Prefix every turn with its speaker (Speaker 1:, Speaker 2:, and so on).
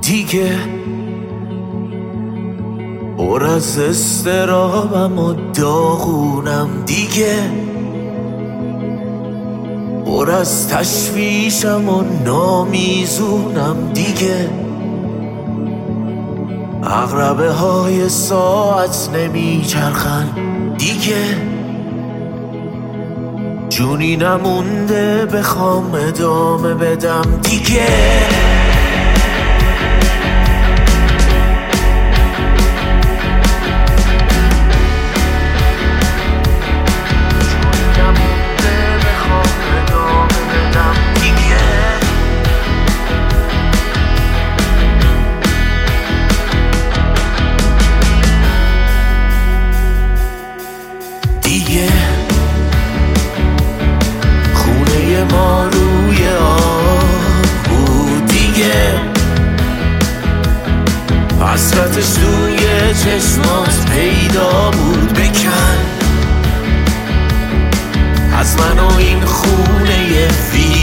Speaker 1: دیگه پر از استرابم و داغونم دیگه پر از تشویشم و نامیزونم دیگه عقربه های ساعت نمیچرخن دیگه جونی نمونده بخوام ادامه بدم دیگه خونه ما روی آب بود دیگه حسرتش توی چشمات پیدا بود بکن از من و این خونه